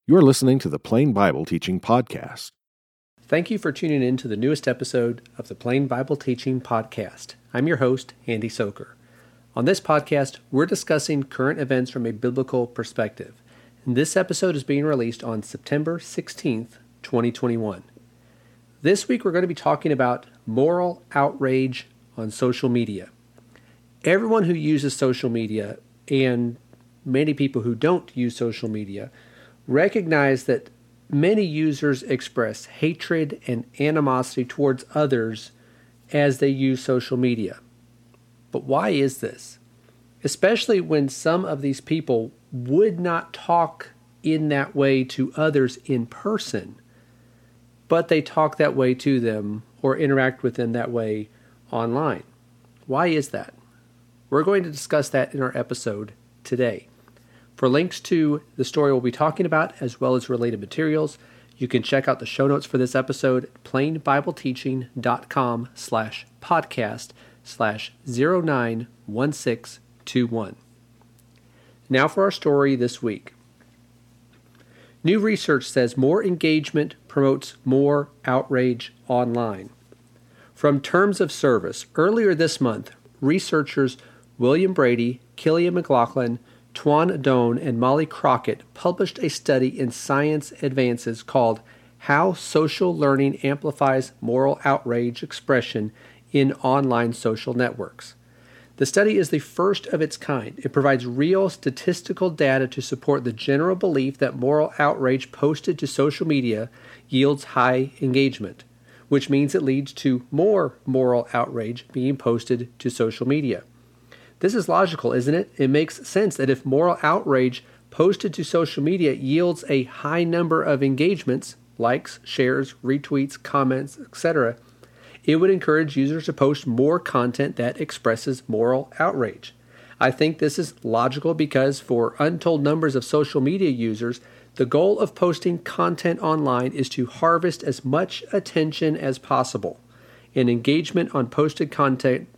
You're listening to the Plain Bible Teaching Podcast. Thank you for tuning in to the newest episode of the Plain Bible Teaching Podcast. I'm your host, Andy Soker. On this podcast, we're discussing current events from a biblical perspective. And this episode is being released on September 16th, 2021. This week, we're going to be talking about moral outrage on social media. Everyone who uses social media, and many people who don't use social media, recognize that many users express hatred and animosity towards others as they use social media. But why is this? Especially when some of these people would not talk in that way to others in person, but they talk that way to them or interact with them that way online. Why is that? We're going to discuss that in our episode today. For links to the story we'll be talking about, as well as related materials, you can check out the show notes for this episode at plainbibleteaching.com/podcast/091621. Now for our story this week. New research says more engagement promotes more outrage online. From Terms of Service, earlier this month, researchers William Brady, Killian McLaughlin, Tuan Doan, and Molly Crockett published a study in Science Advances called How Social Learning Amplifies Moral Outrage Expression in Online Social Networks. The study is the first of its kind. It provides real statistical data to support the general belief that moral outrage posted to social media yields high engagement, which means it leads to more moral outrage being posted to social media. This is logical, isn't it? It makes sense that if moral outrage posted to social media yields a high number of engagements, likes, shares, retweets, comments, etc., it would encourage users to post more content that expresses moral outrage. I think this is logical because for untold numbers of social media users, the goal of posting content online is to harvest as much attention as possible. And engagement on posted content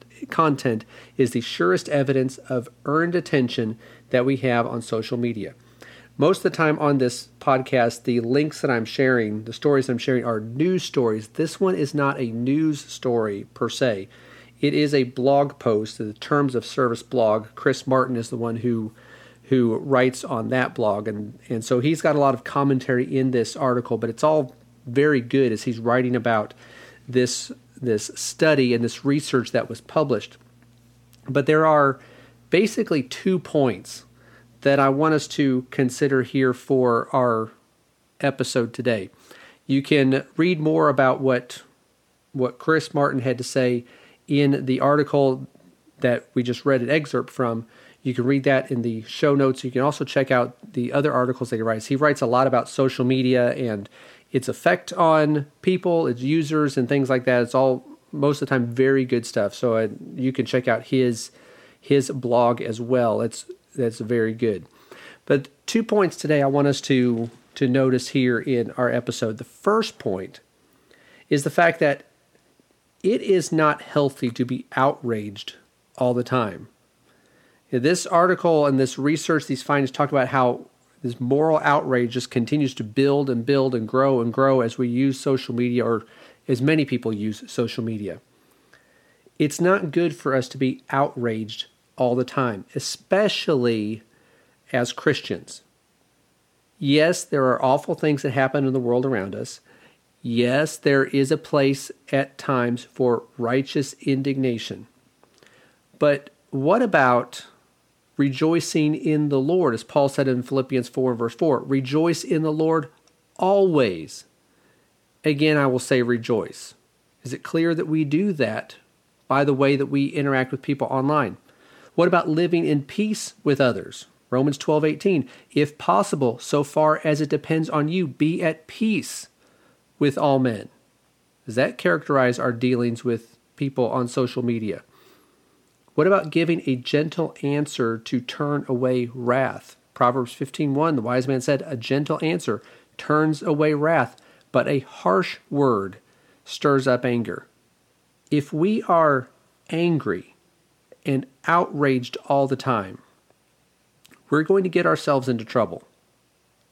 is the surest evidence of earned attention that we have on social media. Most of the time on this podcast, the links that I'm sharing, the stories I'm sharing are news stories. This one is not a news story per se. It is a blog post, the Terms of Service blog. Chris Martin is the one who writes on that blog. And so he's got a lot of commentary in this article, but it's all very good as he's writing about this study and this research that was published. But there are basically 2 points that I want us to consider here for our episode today. You can read more about what Chris Martin had to say in the article that we just read an excerpt from. You can read that in the show notes. You can also check out the other articles that he writes. He writes a lot about social media and its effect on people, its users, and things like that. It's all, most of the time, very good stuff. So you can check out his blog as well. That's very good. But 2 points today I want us to notice here in our episode. The first point is the fact that it is not healthy to be outraged all the time. This article and this research, these findings talk about how this moral outrage just continues to build and build and grow as we use social media, or as many people use social media. It's not good for us to be outraged all the time, especially as Christians. Yes, there are awful things that happen in the world around us. Yes, there is a place at times for righteous indignation. But what about rejoicing in the Lord, as Paul said in Philippians 4 verse 4, rejoice in the Lord always. Again, I will say rejoice. Is it clear that we do that by the way that we interact with people online? What about living in peace with others? Romans 12:18, if possible, so far as it depends on you, be at peace with all men. Does that characterize our dealings with people on social media? What about giving a gentle answer to turn away wrath? Proverbs 15:1, the wise man said, a gentle answer turns away wrath, but a harsh word stirs up anger. If we are angry and outraged all the time, we're going to get ourselves into trouble.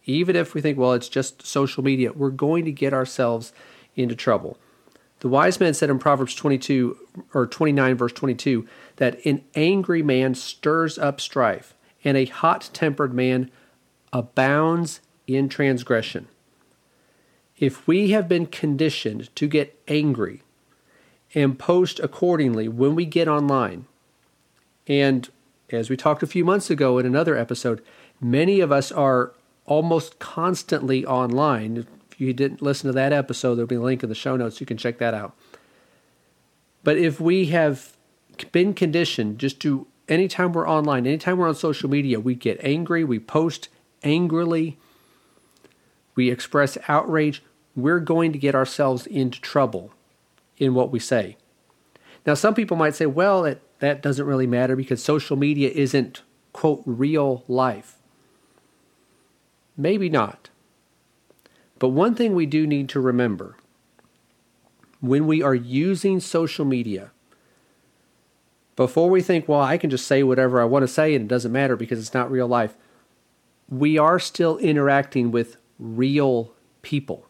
Even if we think, well, it's just social media, we're going to get ourselves into trouble. The wise man said in Proverbs 29, verse 22, that an angry man stirs up strife, and a hot-tempered man abounds in transgression. If we have been conditioned to get angry and post accordingly when we get online, and as we talked a few months ago in another episode, many of us are almost constantly online. If you didn't listen to that episode, there'll be a link in the show notes. You can check that out. But if we have been conditioned just to, anytime we're online, anytime we're on social media, we get angry, we post angrily, we express outrage, we're going to get ourselves into trouble in what we say. Now, some people might say, well, that doesn't really matter because social media isn't, quote, real life. Maybe not. But one thing we do need to remember, when we are using social media, before we think, well, I can just say whatever I want to say and it doesn't matter because it's not real life, we are still interacting with real people.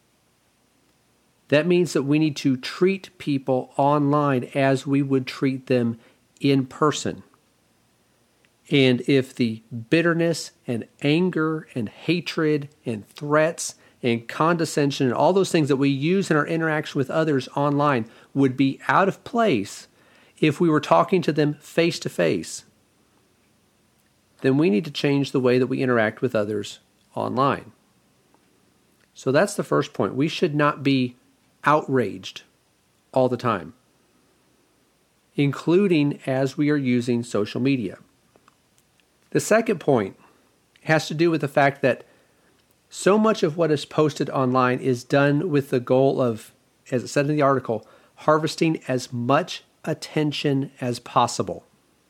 That means that we need to treat people online as we would treat them in person. And if the bitterness and anger and hatred and threats and condescension and all those things that we use in our interaction with others online would be out of place if we were talking to them face to face, then we need to change the way that we interact with others online. So that's the first point. We should not be outraged all the time, including as we are using social media. The second point has to do with the fact that so much of what is posted online is done with the goal of, as it said in the article, harvesting as much attention as possible.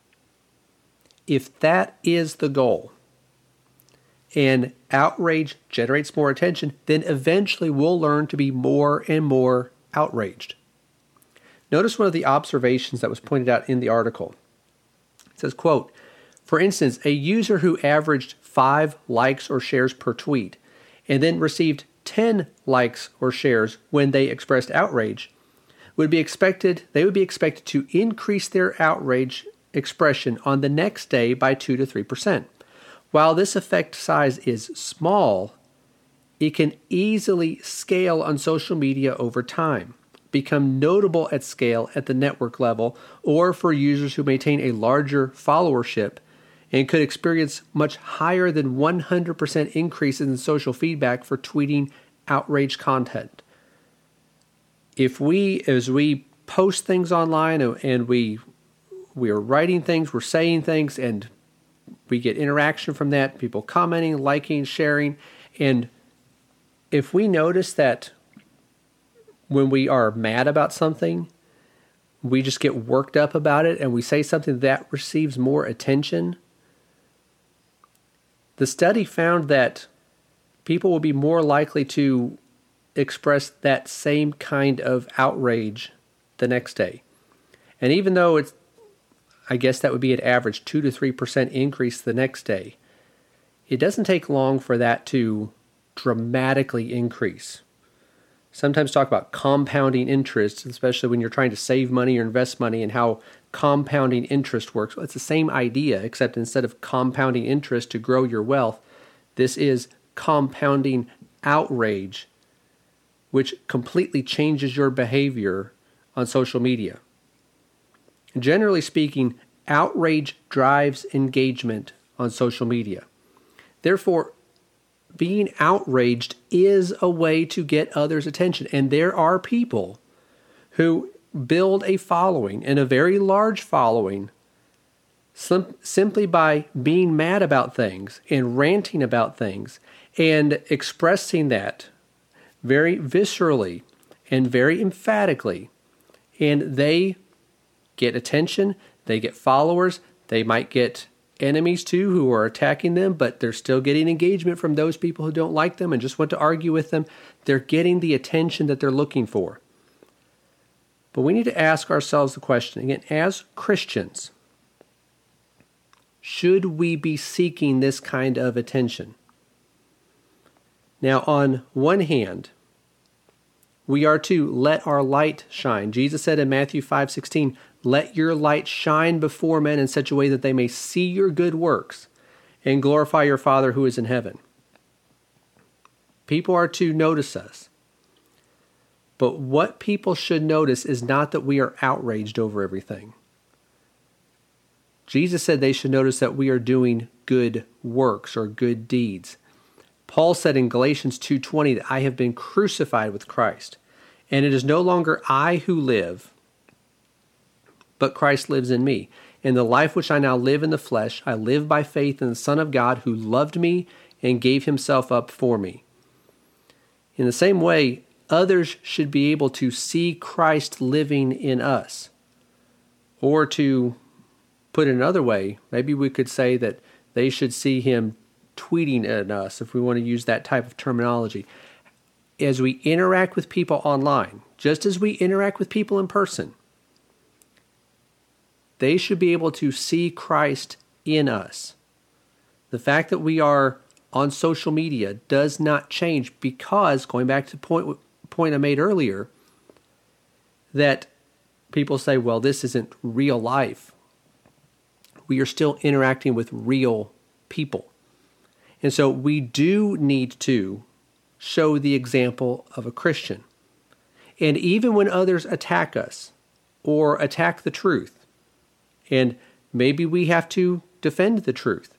If that is the goal, and outrage generates more attention, then eventually we'll learn to be more and more outraged. Notice one of the observations that was pointed out in the article. It says, quote, for instance, a user who averaged 5 likes or shares per tweet and then received 10 likes or shares when they expressed outrage they would be expected to increase their outrage expression on the next day by 2 to 3%. While this effect size is small, it can easily scale on social media over time, become notable at scale at the network level, or for users who maintain a larger followership, and could experience much higher than 100% increases in social feedback for tweeting outrage content. As we post things online and we are writing things, we're saying things, and we get interaction from that, people commenting, liking, sharing, and if we notice that when we are mad about something, we just get worked up about it and we say something that receives more attention, the study found that people will be more likely to express that same kind of outrage the next day. And even though I guess that would be an average 2 to 3% increase the next day, it doesn't take long for that to dramatically increase. Sometimes talk about compounding interest, especially when you're trying to save money or invest money, and how compounding interest works. Well, it's the same idea, except instead of compounding interest to grow your wealth, this is compounding outrage, which completely changes your behavior on social media. Generally speaking, outrage drives engagement on social media. Therefore, being outraged is a way to get others' attention. And there are people who build a following, and a very large following, simply by being mad about things and ranting about things and expressing that very viscerally and very emphatically. And they get attention, they get followers, they might get enemies too who are attacking them, but they're still getting engagement from those people who don't like them and just want to argue with them. They're getting the attention that they're looking for. But we need to ask ourselves the question, again, as Christians, should we be seeking this kind of attention? Now, on one hand, we are to let our light shine. Jesus said in Matthew 5:16, "Let your light shine before men in such a way that they may see your good works and glorify your Father who is in heaven." People are to notice us. But what people should notice is not that we are outraged over everything. Jesus said they should notice that we are doing good works or good deeds. Paul said in Galatians 2:20 that I have been crucified with Christ, and it is no longer I who live, but Christ lives in me. In the life which I now live in the flesh, I live by faith in the Son of God who loved me and gave himself up for me. In the same way, others should be able to see Christ living in us. Or to put it another way, maybe we could say that they should see him tweeting at us, if we want to use that type of terminology. As we interact with people online, just as we interact with people in person, they should be able to see Christ in us. The fact that we are on social media does not change because, going back to the point I made earlier, that people say, well, this isn't real life. We are still interacting with real people. And so we do need to show the example of a Christian. And even when others attack us or attack the truth, and maybe we have to defend the truth,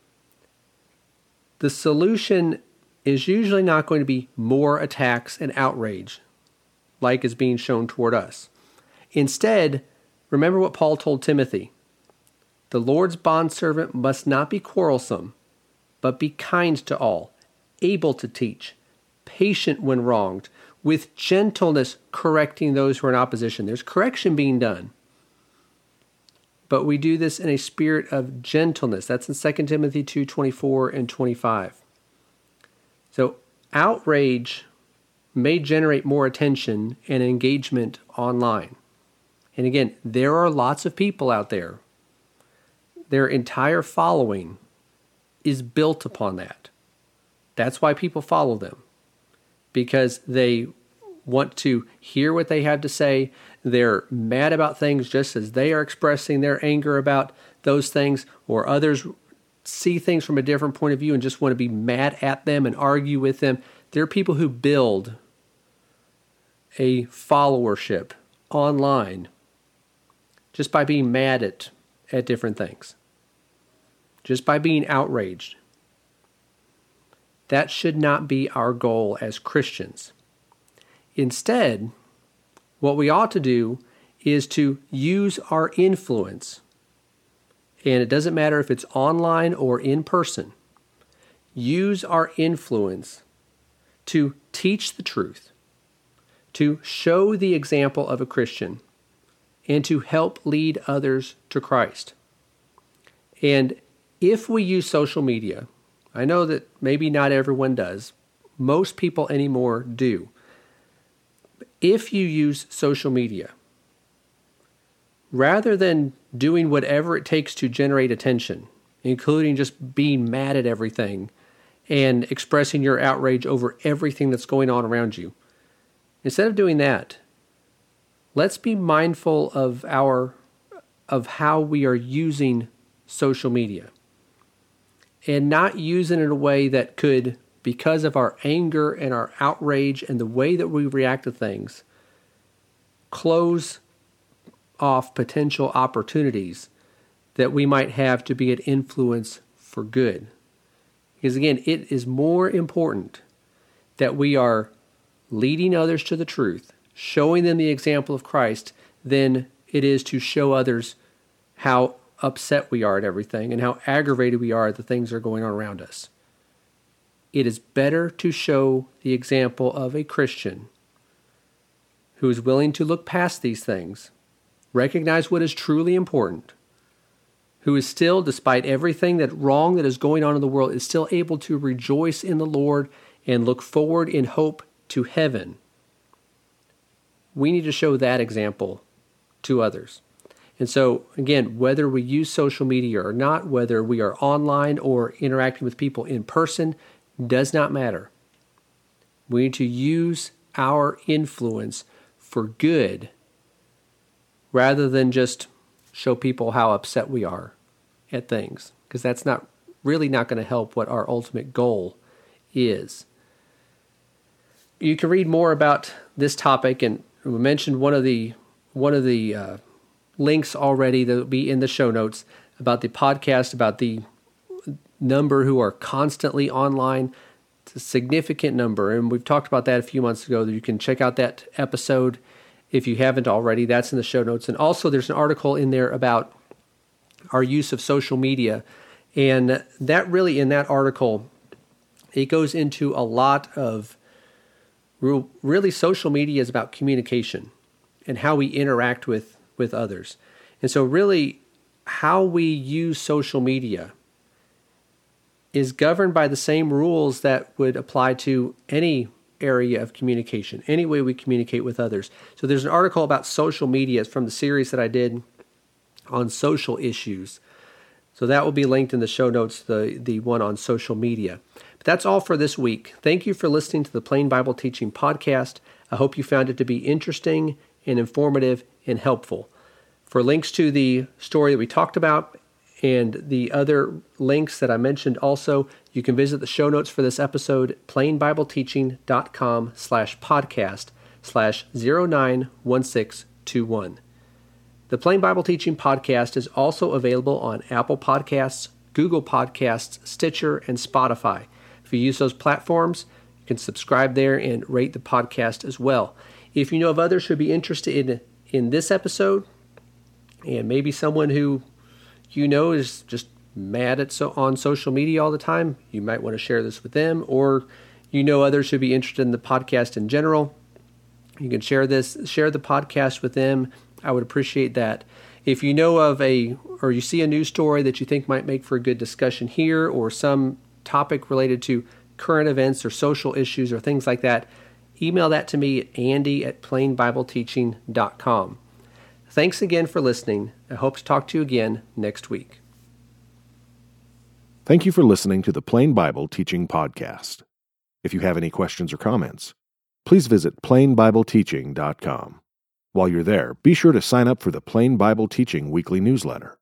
the solution is usually not going to be more attacks and outrage like is being shown toward us. Instead, remember what Paul told Timothy. The Lord's bondservant must not be quarrelsome, but be kind to all, able to teach, patient when wronged, with gentleness correcting those who are in opposition. There's correction being done. But we do this in a spirit of gentleness. That's in 2 Timothy 2:24 and 25. So outrage may generate more attention and engagement online. And again, there are lots of people out there. Their entire following is built upon that. That's why people follow them, because they want to hear what they have to say. They're mad about things just as they are expressing their anger about those things, or others see things from a different point of view and just want to be mad at them and argue with them. There are people who build a followership online just by being mad at different things, just by being outraged. That should not be our goal as Christians. Instead, what we ought to do is to use our influence, and it doesn't matter if it's online or in person, use our influence to teach the truth, to show the example of a Christian, and to help lead others to Christ. And if we use social media, I know that maybe not everyone does, most people anymore do. If you use social media, rather than doing whatever it takes to generate attention, including just being mad at everything and expressing your outrage over everything that's going on around you, instead of doing that, let's be mindful of how we are using social media, and not use it in a way that could, because of our anger and our outrage and the way that we react to things, close off potential opportunities that we might have to be an influence for good. Because again, it is more important that we are leading others to the truth, showing them the example of Christ, than it is to show others how upset we are at everything and how aggravated we are at the things that are going on around us. It is better to show the example of a Christian who is willing to look past these things, recognize what is truly important, who is still, despite everything that wrong that is going on in the world, is still able to rejoice in the Lord and look forward in hope to heaven. We need to show that example to others. And so, again, whether we use social media or not, whether we are online or interacting with people in person, does not matter. We need to use our influence for good rather than just show people how upset we are at things, because that's not going to help what our ultimate goal is. You can read more about this topic, and we mentioned one of the links already that will be in the show notes about the podcast, about the number who are constantly online. It's a significant number, and we've talked about that a few months ago. You can check out that episode if you haven't already. That's in the show notes. And also there's an article in there about our use of social media, and that really, in that article, it goes into a lot of really social media is about communication and how we interact with others. And so really how we use social media is governed by the same rules that would apply to any area of communication, any way we communicate with others. So there's an article about social media from the series that I did on social issues. So that will be linked in the show notes, the one on social media. But that's all for this week. Thank you for listening to the Plain Bible Teaching Podcast. I hope you found it to be interesting and informative and helpful. For links to the story that we talked about and the other links that I mentioned also, you can visit the show notes for this episode, plainbibleteaching.com/podcast/091621. The Plain Bible Teaching Podcast is also available on Apple Podcasts, Google Podcasts, Stitcher, and Spotify. If you use those platforms, you can subscribe there and rate the podcast as well. If you know of others who would be interested in this episode, and maybe someone who you know is just mad on social media all the time, you might want to share this with them, or you know others who would be interested in the podcast in general, you can share the podcast with them. I would appreciate that. If you know of or you see a news story that you think might make for a good discussion here, or some topic related to current events or social issues or things like that, email that to me at andy@plainbibleteaching.com. Thanks again for listening. I hope to talk to you again next week. Thank you for listening to the Plain Bible Teaching Podcast. If you have any questions or comments, please visit plainbibleteaching.com. While you're there, be sure to sign up for the Plain Bible Teaching weekly newsletter.